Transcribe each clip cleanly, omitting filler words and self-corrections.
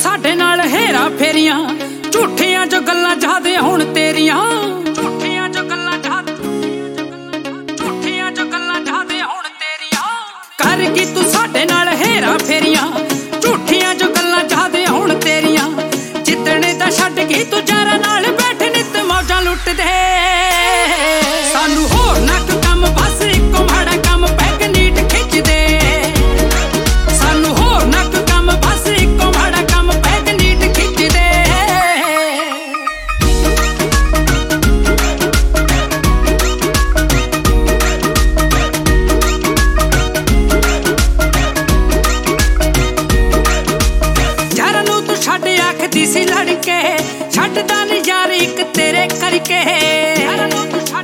ਸਾਡੇ ਨਾਲ ਹੇਰਾ ਫੇਰੀਆਂ, ਝੂਠੀਆਂ ਜੋ ਗੱਲਾਂ ਜਾਦੇ ਹੁਣ ਤੇਰੀਆਂ, ਝੂਠੀਆਂ ਜੋ ਗੱਲਾਂ ਜਾਦੇ ਹੁਣ ਤੇਰੀਆਂ। ਕਰ ਕੀ ਤੂੰ ਸਾਡੇ ਨਾਲ ਹੇਰਾ ਫੇਰੀਆਂ, ਝੂਠੀਆਂ ਜੋ ਗੱਲਾਂ ਜਾਦੇ ਹੁਣ ਤੇਰੀਆਂ। ਜਿੱਦਣੇ ਦਾ ਛੱਡ ਗਈ ਤੂੰ ਯਾਰਾਂ ਨਾਲ ਬੈਠ ਨਿੱਤ ਮੌਜਾਂ ਲੁੱਟਦੇ। ਸਾਨੂੰ ਹੋਰ ਨਾ ਕੰਮ ਬਸ ਇੱਕੋ ਮਾੜਾ ਕੰਮ ਪੈਗ ਨੀਟ ਖਿੱਚਦੇ। ਸਾਨੂੰ ਹੋਰ ਨਾ ਕੰਮ ਬਸ ਇੱਕੋ ਮਾੜਾ ਕੰਮ ਪੈਗ ਨੀਟ ਖਿੱਚਦੇ। ਯਾਰਾਂ ਨੂੰ ਤੂੰ ਛੱਡ ਆਖਦੀ ਸੀ ਲੜਕੇ, ਛੱਡਦਾ ਨੀ ਯਾਰ ਇੱਕ ਤੇਰੇ ਕਰਕੇ। ਯਾਰਾਂ ਨੂੰ ਤੂੰ ਛੱਡ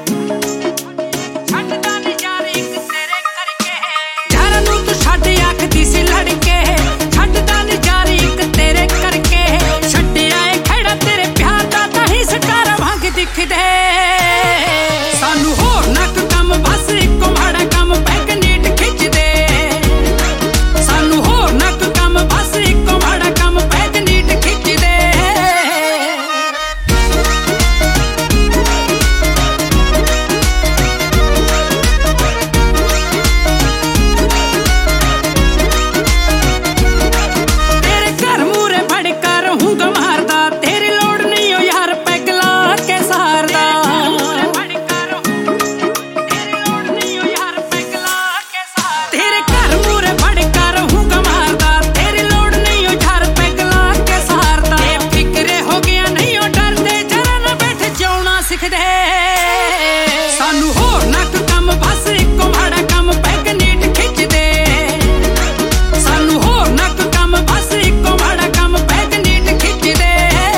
ਛੱਡਦਾ ਨੀ ਯਾਰ ਇੱਕ ਤੇਰੇ ਕਰਕੇ। ਯਾਰਾਂ ਨੂੰ ਤੂੰ ਛੱਡ ਆਖਦੀ ਸੀ ਲੜਕੇ, ਛੱਡਦਾ ਨੀ ਯਾਰ ਇੱਕ ਤੇਰੇ ਕਰਕੇ। ਛੱਡਿਆ ਏ ਖੜਾ ਤੇਰੇ ਪਿਆਰ ਦਾ ਤਾਂ ਹੀ ਸਟਾਰਾਂ ਵਾਂਗ ਦਿਖਦੇ। ਸਾਨੂੰ ਹੋਰ ਨਾ ਕੰਮ ਬਸ ਇੱਕੋ ਮਾੜਾ ਕੰਮ ਪੈਗ ਨੀਟ ਖਿੱਚਦੇ। ਸਾਨੂੰ ਹੋਰ ਨਾ ਕੰਮ ਬਸ ਇੱਕੋ ਮਾੜਾ ਕੰਮ ਪੈਗ ਨੀਟ ਖਿੱਚਦੇ। ਤੇਰੇ ਘਰ ਮੂਰੇ ਫੜ ਕਰ ਹੂੰਗਾ ਮਾਰਦਾ, ਤੇਰੀ ਲੋੜ ਨਹੀਂ ਓ ਯਾਰ ਪੈਗ ਲਾ ਕੇ ਸਹਾਰਦਾ। ਤੇਰੇ ਘਰ ਮੂਰੇ ਫੜ ਕਰ ਹੂੰਗਾ ਮਾਰਦਾ, ਤੇਰੀ ਲੋੜ ਨਹੀਂ ਓ ਯਾਰ ਪੈਗ ਲਾ ਕੇ ਸਹਾਰਦਾ। ਫਿਕਰੇ ਹੋ ਗਿਆ ਨਹੀਂ ਓ ਡਰਦੇ, ਜਰਾ ਨਾ ਬੈਠ ਜਿਉਣਾ ਸਿੱਖਦੇ। ਸਾਨੂੰ ਹੋਰ ਨਾ ਕੰਮ ਬਸ ਇੱਕੋ ਮਾੜਾ ਕੰਮ ਪੈਗ ਨੀਟ ਖਿੱਚਦੇ। ਸਾਨੂੰ ਹੋਰ ਨਾ ਕੰਮ ਬਸ ਇੱਕੋ ਮਾੜਾ ਕੰਮ ਪੈਗ ਨੀਟ ਖਿੱਚਦੇ।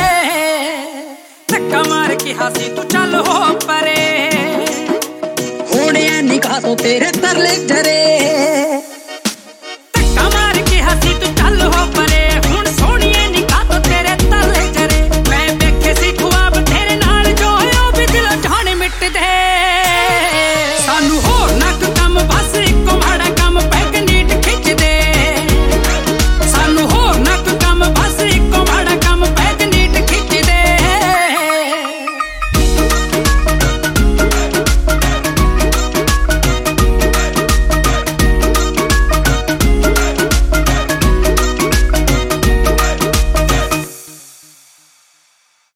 ਧੱਕਾ ਮਾਰ ਕੇ ਹਾਸੀ ਤੂੰ ਚੱਲ ਹੋ ਪਰੇ, ਹੋਣਿਆ ਨਿਗਾਹ ਤੋਂ ਤੇਰੇ ਤਰਲੇ ਜਰੇ।